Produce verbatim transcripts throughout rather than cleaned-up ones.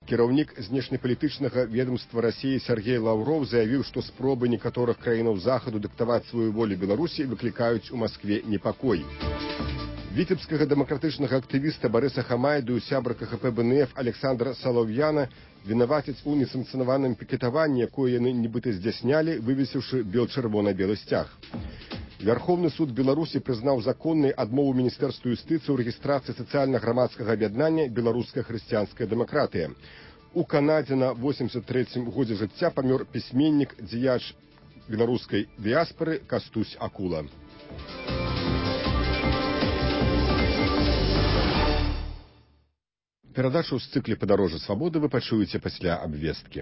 Кіраўнік знешнепалітычнага ведомства России Сергей Лавров заявіў, што спробы некаторых краінаў захаду дыктаваць сваю волю Беларусі выклікаюць у Маскве непакой. Віцебскага дэмакратычнага актывіста Барыса Хамайду і сябра КХП БНФ Александра Салаўяна вінавацяць у несанкцыянаваным пікетаванні, якое яны нібыта здзяйснялі, вывесіўшы бел-чырвона-белы сцяг. Верховны суд Беларусі прызнаў законнай адмову Міністэрства юстыцыі ў рэгістрацыі сацыяльна-грамадскага аб'яднання «Беларуская хрысціянская дэмакратыя». У Канадзе на восемьдесят третьем годзе жыцця памёр пісьменнік, дзеяч беларускай дыяспары Кастусь Акула. Перадачу з цыкле «Падарожжа свабоды» вы пачуеце пасля абвесткі.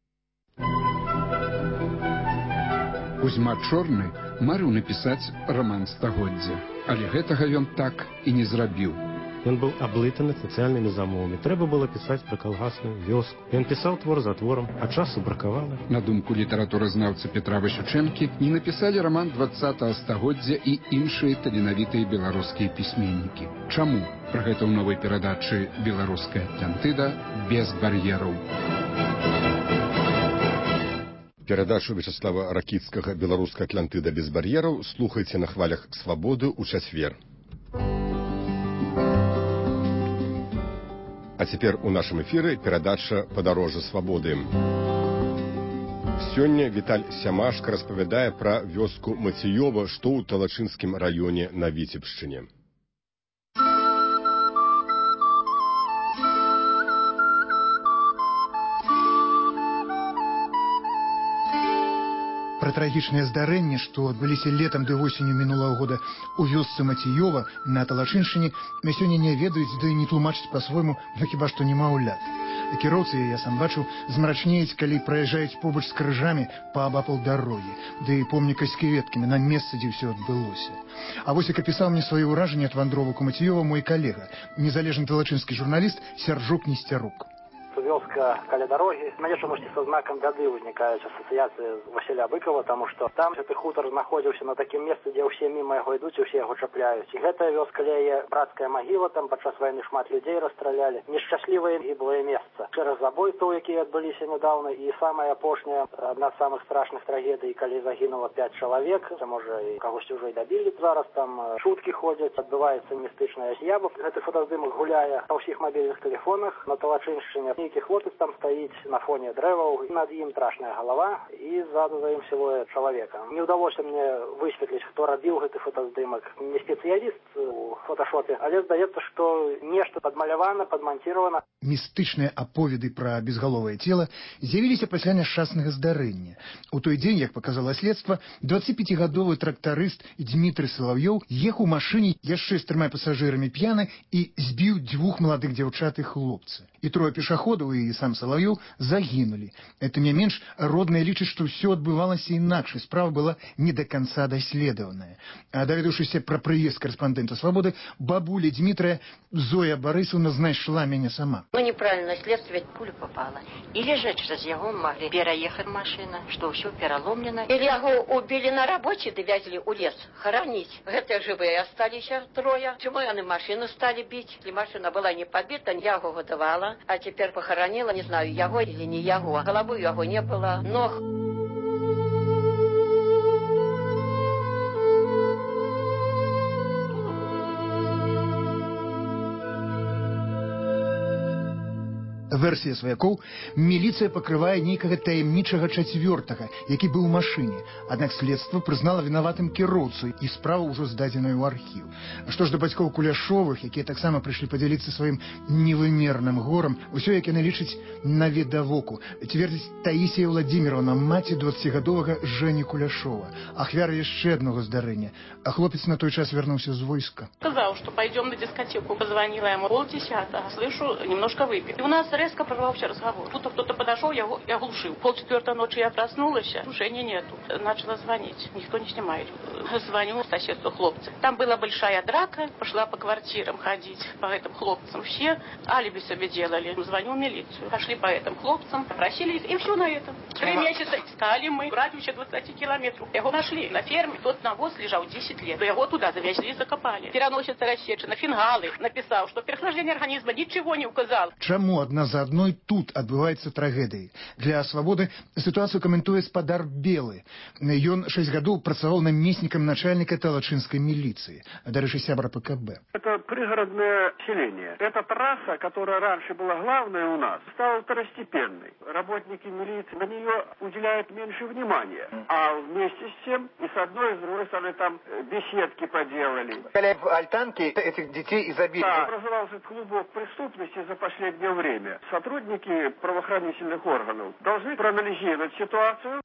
Кузьма Чорны марыў напісаць раман стагоддзя, але гэтага ён так і не зрабіў. Ён быў аблытаны сацыяльнымі замовамі. Трэба было пісаць пра калгасную вёску. Ён пісаў твор за творам, а часу бракавала. На думку літаратуразнаўцы Петра Васючэнкі, не напісалі раман двадцатага стагоддзя і іншыя таленавітыя беларускія пісьменнікі. Чаму? Пра гэта ў новай перадачы «Беларуская Атлантыда» без бар'ераў. Перадачу Вячеслава Ракіцкага «Беларуская Атлантыда» без бар'ераў слухайце на хвалях свабоды ў чацвер. А цяпер у нашым эфіры перадача «Падарожжа свабоды». Сёння Віталь Сямашка распавядае пра вёску Мацыёва, што ў Талачынскім раёне на Віцебшчыне. Пра трагічнае здарэнне, што адбыліся летам ды восенню мінулага года у вёсцы Мацыёва на Талачыншчыне, мы сёння не ведаюць, ды не тлумачыць па-свойму, ну хіба што немаўлят. Кіроўцы, я сам бачу, змрачнеюць, калі праязджаюць побач з крыжамі паабапал дарогі, ды помніка з кветкамі на месцы, дзе ўсё адбылося. А вось як апісаў мне свае ўражанні ад вандровак у Мацыёва мой калега, незалежны талачынскі журналіст Сяржук Несцярук. Вёска каля дорогі, мяне чамусьці са знакам бяды ўзнікаюць асацыяцыі з Васіля Быкова, таму што там гэты хутар знаходзіўся на такім месцы, дзе ўсе міма яго ідуць і ўсе яго чапляюць. І гэтая вёска ляе брацкая магіла, там падчас вайны шмат людзей расстралялі. Нешчаслівае гіблае месца. Через забойстваў, якія адбыліся нядаўна, і самая апошняя, адна з самых страшных трагедый, калі загінула пяць чалавек, а можа і кагосьці ўжо і дабілі. Зараз там чуткі ходзяць, адбываецца містычная з'ява. Гэты фотаздымак гуляе па ўсіх мабільных тэлефонах на Талачыншчыне. Нейкі хлопец там стаіць на фоне дрэваў, над ім страшная галава і ззаду за ім сілуэт чалавека. Не ўдалося мне высветліць, хто рабіў гэты фотаздымак. Не спецыяліст у фоташопе, але здаецца, што нешта падмалявана, падманціравана. Містычныя аповеды пра безгаловае цела з'явіліся пасля няшчаснага здарэння. У той дзень, як паказала следства, дваццаціпяцігадовы трактарыст Дмітрый Салаўёў ехаў у машыне яшчэ з трыма пасажырамі п'яны і збіў дзвюх маладых дзяўчат і хлопца. І трое пешаходаў і сам Салаўёў загінулі. Тым не менш, родныя лічаць, што ўсё адбывалася інакш, і справа была не да канца даследаваная. А даведаўшыся пра прыезд карэспандэнта «Свабоды», бабуля Дмітрая Зоя Барысаўна знайшла мяне сама. Ну, неправильно, следствие пуля попала. Или же через его могли переехать машина, что все переломлено. Или его убили на работе, довезли у лес хоронить. Это живые остались трое. Чему они машину стали бить? Если машина была не побита, я его годовала, а теперь похоронила, не знаю, его или не его. Головы его не было, ног. Версія сваякоў, міліцыя пакрывае нейкага таямнічага чацвёртага, які быў у машыне. Аднак следства прызнала вінаватым кіроўцу, і справа ўжо здадзеная ў архіў. Што ж да бацькоў Куляшовых, якія таксама прыйшлі падзяліцца сваім невымерным горам, усё, як яны лічаць, навідавоку. Цвердзіць Таісія Владзіміровна, маці дваццацігадовага Жэні Куляшова, ахвяра яшчэ аднаго здарэння. А хлопец на той час вярнуўся з войска. Сказал, что пойдем на дискотеку. Позвонила ему полдесятого. Слышу, немножко выпил. И у нас резко прорвался разговор. Будто кто-то подошел, я его оглушил. Полчетвертой ночи я проснулась, движения нету. Начала звонить. Никто не снимает. Звоню соседству хлопцев. Там была большая драка. Пошла по квартирам ходить. По этим хлопцам все алиби себе делали. Звоню в милицию. Пошли по этим хлопцам. Просили их. И все на этом. Три месяца искали мы. В радиусе двадцати километров. Его нашли на ферме. Тот навоз лежал десять лет. Его туда завезли и закопали. Переносится рассечено. Фингалы. Написал, что переохлаждение организма ничего не указал. Чему одна за заадно і тут адбываецца трагедыі. Для «Свабоды» сітуацыю каментуе спадар Белы. Ён шэсць гадоў працаваў намеснікам начальника талачынскай милиции, дарэчы, сябра ПКБ. Это пригородное селение. Эта трасса, которая раньше была главная у нас, стала второстепенной. Работники милиции на нее уделяют меньше внимания. А вместе с тем и с одной, и с другой стороны там беседки поделали. Альтанки этих детей изобилия. Да, образовался клубок преступности за последнее время. Сотрудники правоохранительных органов должны проанализировать ситуацию.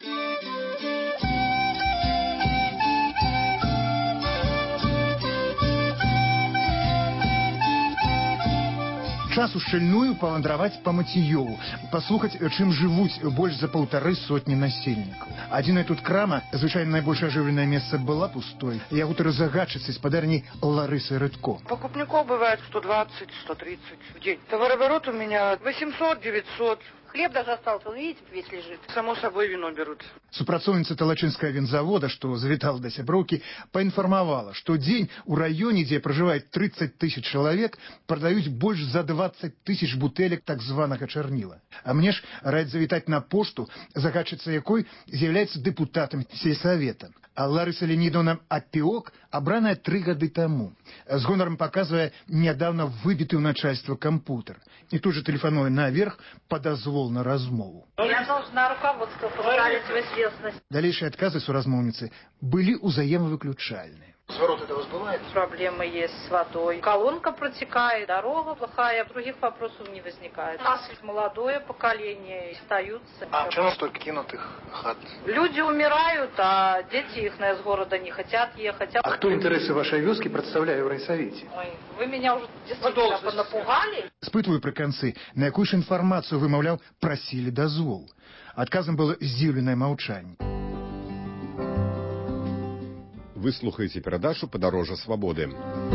Час ушчыльную павандраваць па Мацеёву, паслухаць, чым жывуць больш за паўтары сотні насельнікаў. Адзіная тут крама, звычайна найбольш ажыўленае месца, была пустой. Я гутару з загадчыцай спадарняй Ларысай Рыдко. Покупников бывает сто двадцать — сто тридцать в день. Товарооборот у меня восемьсот — девятьсот. Хлеб даже остался, он, видите, весь лежит. Само собой вино берут. Супрацоўніца талачынскага вінзавода, што завітала да сяброўкі, паінфармавала, што дзень у раёне, дзе пражывае тридцать тысяч чалавек, прадаюць больш за двадцать тысяч бутэлек так званага чарніла. А мне ж раяць завітаць на пошту, загадчыца якой з'яўляецца дэпутатам сельсавета. А Ларыса Леонидовна Апіок абраная три гады таму. З гонарам паказвае нядаўна выбіты ў начальства кампутер. І тут же тэлефануе наверх па дазвол на размову. Я должна руководство поставить в известность. Далейшие отказы суразмоўніцы былі узаемовыключальныя. Сворот это возбывает? Проблемы есть с водой. Колонка протекает, дорога плохая, других вопросов не возникает. У нас молодое поколение, остаются. А почему столько кинутых хат? Люди умирают, а дети их из города не хотят ехать. А кто интересы вашей вёски представляет в райсовете? Ой, вы меня уже действительно понапугали. Спытваю пры канцы, на якую ж інфармацыю, вымаўляў, прасілі дазвол. Адказам было здзіўленае маўчанне. Вы слухаеце перадачу «Падарожжа свабоды».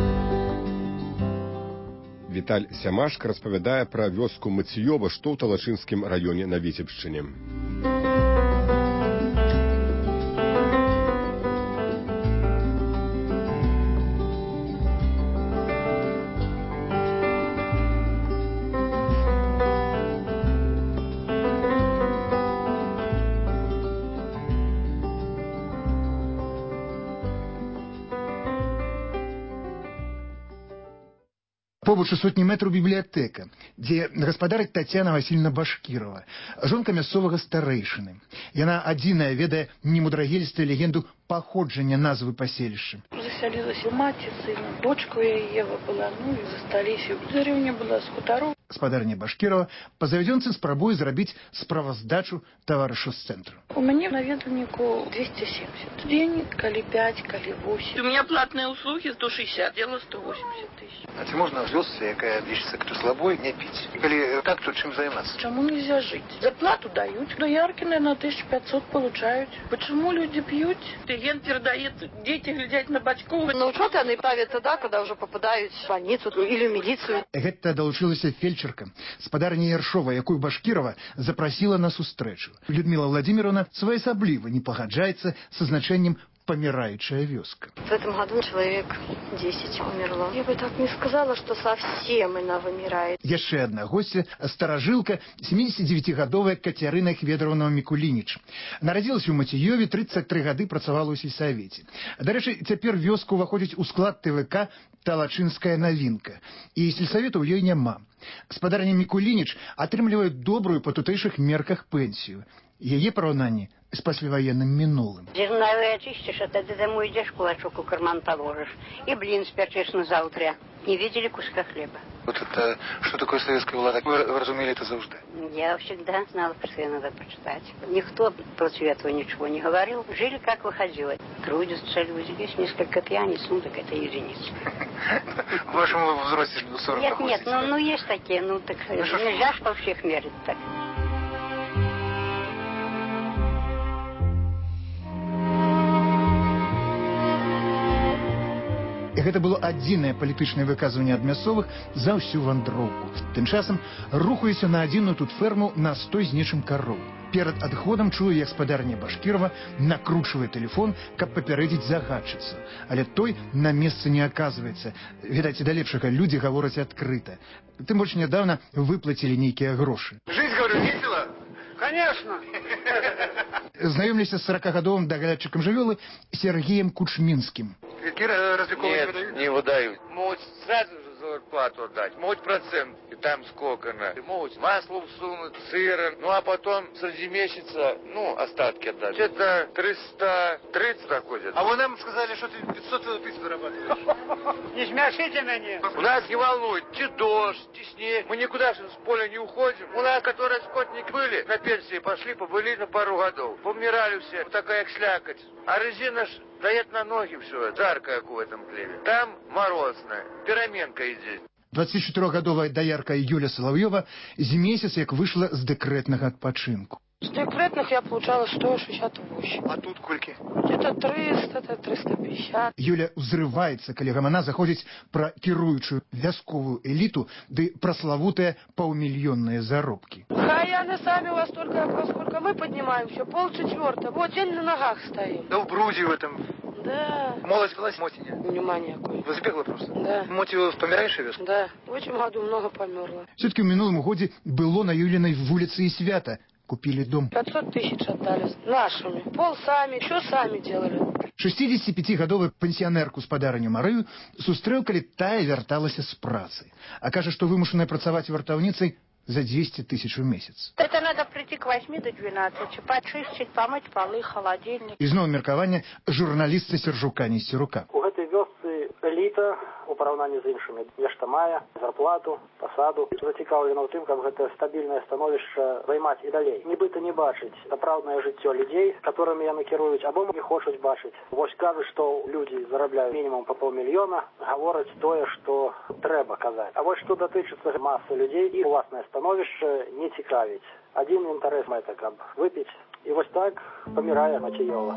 Віталь Сямашка распавядае пра вёску Мацеёва, што ў Талачынскім раёне на Віцебшчыне. Побач у сотні метраў бібліятэка, дзе гаспадарыць Тацяна Васильевна Башкірова, жонка мясцовага старэйшыны. Яна адзіная ведае немудрагельскую легенду паходжання назвы паселішча. Засялілася маці, сына, дочка яе была, ну і засталіся. Дзярэўня была з хутаров. Спадарня Башкірова па завядзёнцы спрабуе зрабіць справаздачу таварышу з цэнтру. У мяне наведвальніку двести семьдесят. День, калі пять, калі восемь. У меня платные услуги сто шестьдесят, дело сто восемьдесят тысяч. А ці можна в вёсцы, якая лічыцца кто слабой, не піць? Калі так, то чым займацца? Чему нельзя жить? Зарплату дают, но Яркины на тысячу пятьсот получают. Почему люди пьют? Клиент передает, дети глядят на бачкову. На учет они ставят тогда, когда уже попадают в больницу или в милицию. Гэта далучылася фельчерка, спадарня Яршова, якую Башкірова запрасіла на сустрэчу. Людмила Владимировна своеасабліва не пагаджаецца са значэннем помирающая вёска. В этом году человек десять умерло. Я бы так не сказала, что совсем она вымирает. Яшчэ одна гостья, старажылка, семидесятидевятигадовая Катерина Хведоровна Микулинич. Нарадзілася ў Мацеёве, тридцать три гады працавала ў сельсавеце. Дарэчы, цяпер вёска ўваходзіць у склад ТВК «Талачынская навінка». І сельсавета ў ёй няма. Спадарня Микулинич атрымлівае добрую па тутэйшых мерках пенсію. Яе параўнанне з пасляваенным мінулым. Зерновые очистишь, а тогда домой идешь, кулачок у карман положишь. И блин спечешь на завтра. Не видели куска хлеба. Вот это, что такое советская влада? Вы, вы разумели это завжди? Я всегда знала, что это надо почитать. Никто против этого ничего не говорил. Жили, как выходило. Трудятся люди. Есть несколько пьяниц, ну так это единицы. В вашем возрасте сорок Нет, нет, ну, ну есть такие, ну так нельзя ж по всех мерить так. Гэта было адзінае палітычнае выказванне ад мясцовых за ўсю вандроўку. Тым часам рухаюся на адзіную тут ферму на стой з нечым кароў. Перад адходам чую, як спадарня Башкірова накручвае тэлефон, каб папярэдзіць загадчыцу. Але той на месцы не аказваецца. Відаць, да лепшага людзі гавораць адкрыта. Тым больш нядаўна выплацілі нейкія грошы. Жизнь, говорю, весело? Конечно. Знаёмлюся з сорокагадовым даглядчыкам жывёлы Сергеем Кучмінскім. Какие развлековые не выдают? Не выдают. Могут сразу же зарплату отдать, могут процент, и там сколько на. Могут масло всунуть, сыра, ну а потом среди месяца, ну, остатки отдать. Это триста тридцать проходит. А вы нам сказали, что ты пятьсот тысяч зарабатываешь. Не смешите меня. У нас не волнует, чи дождь, чи снег. Мы никуда с поля не уходим. У нас, которые скотники были, на пенсии пошли, побыли на пару годов. Помирали все, вот такая слякоть. А резина ж дает на ноги все, жарко, как в этом плеве. Там морозно, пераменка идет. дваццацічатырохгадовая даярка Юля Соловьева з месяц як выйшла з дэкрэтнага адпачынку. С декретных я получала сто шестьдесят восемь. А тут кольки? Где-то триста, это триста пятьдесят. Юля ўзрываецца, калі гамана заходзіць пра кіруючую вясковую эліту ды праславутыя паўмільённыя заробкі. Хай яны сами у вас только вопрос, сколько мы поднимаем, все полчетвертого. Вот день на ногах стоим. Да в бруде в этом. Да. Молодь велась, Моти нет? Внимание какое. Возбегла просто? Да. Моти в помирающий вес? Да. В этом году много померло. Все-таки в минулом годзе было на Юлиной вулице и свято. Купили дом. пятьсот тысяч отдали нашими. Пол сами, что сами делали. шестидесятипятигадовую пенсионерку спадарню Марыю сустрэў, калі тая вярталася з працы. А кажа, што вымушаная працаваць вартаўніцай за двести тысяч в месяц. Это надо прийти к восьми до двенадцати, почистить, помыть полы, холодильник. І зноў меркаванне журналіста Сержука Несцерука. У гэтай вёсцы эліта у параўнанні з іншымі нешта мае, зарплату, пасаду. Зацікаўлена ў тым, каб гэта стабільнае становішча займаць і далей. Нібыта не бачыць сапраўднае жыццё людзей, которымі яны кіруюць, або не хочуць бачыць. Вось кажуць, што людзі зарабляюць мінімум па паўмільёна, гавораць тое, што трэба казаць. А вось што датычыцца масы людзей, і уласнае становішча не цікавіць. Адзін інтарэс мэта, каб выпіць. І вось так памірае Мацеёва.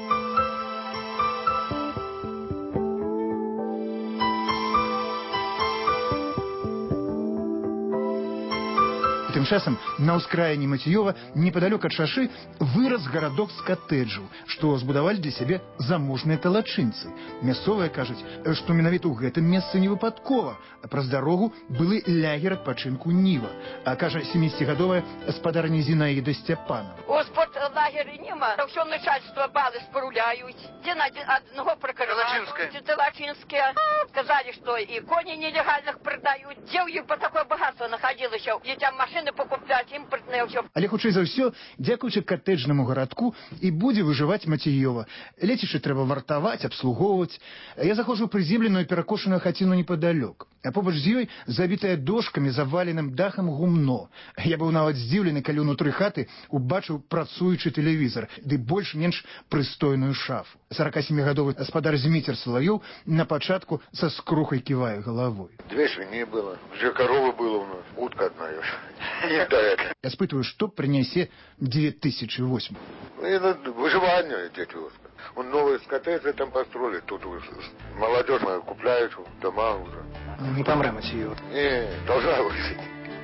Тым часам на ўскраіне Мацеёва, непадалёк ад шашы, вырас гарадок з катэджаў, што збудавалі для сябе заможныя талачынцы. Мясцовыя кажуць, што менавіта ў гэтым месцы не выпадкова, а праз дарогу былы лагер адпачынку Ніва. А кажа семидесятигадовая спадарня Зінаіда Сцяпанова. Господ лагеры нема, ўсё начальство балы спаруляюць. Дзе на аднаго пракараваюць, талачынскія. Сказалі, што і коні нелегальных прадаюць. Дзе ў іх па такое багатство находилася? Дзецям машины покупляць, імпартныя ўсё. Але хутчэй за ўсё, дзякуючы катэджнаму гарадку і будзе выжываць Мацеёва. Лецішча трэба вартаваць, абслугоўваць. Я заходжу ў прыземленую перакошаную хаціну непадалёк. А побач з ёй забітая дошкамі, заваленым дахам гумно. Я быў нават здзіўлены, калі ўнутры хаты убачыў працуючы тэлевізор, ды больш-менш прыстойную шафу. сорокасемигадовый гаспадар Зміцер Салавёў на пачатку са скрухай ківае галавой. Две свиньи было, две коровы было у нас, утка одна. Не так. Я спытываю, што прынясе две тысячи восемь. Это выживание, дядя Оскар. Он новые коттеджи там построили, тут молодежь купляют дома уже. Не помре Мацеёва. Не, должна выжить.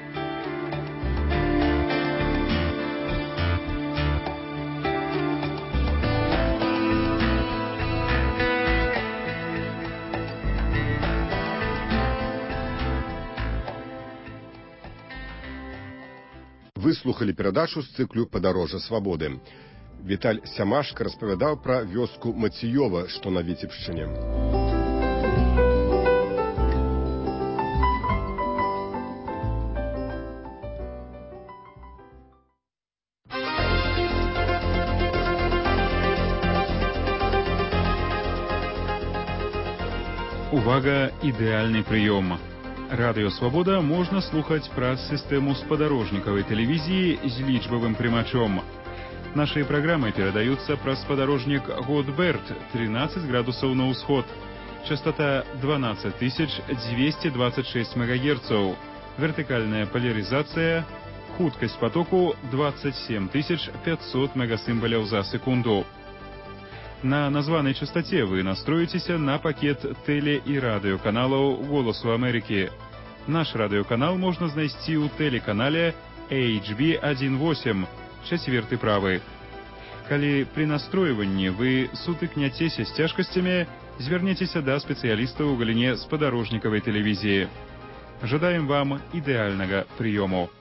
Выслухали перадачу з цыклю «Падарожжа свабоды». Віталь Сямашка распавядаў пра вёску Мацеёва, што на Віцебшчыне. Увага, ідэальны прыём. Радыё «Свабода» можна слухаць праз сістэму спадарожнікавай тэлевізіі з лічбавым прымачом. Нашыя праграмы перадаюцца праз спадарожнік Годберт, тринадцать градусаў на ўсход. Частота двенадцать тысяч двести двадцать шесть мегагерцаў. Вертыкальная поляризация. Хуткасць потоку двадцать семь тысяч пятьсот мегасімбаляў за секунду. На названай частоте вы настроитеся на пакет теле- і радыёканалаў «Голосу Америки». Наш радыёканал можна знайсці ў тэлеканале эйч би один восемь, чацверты правы. Калі пры настройванні вы сутыкняцеся з цяжкасцямі, звярніцеся да спецыялістаў у галіне спадарожнікавай тэлевізіі. Жадаем вам ідэальнага прыёму.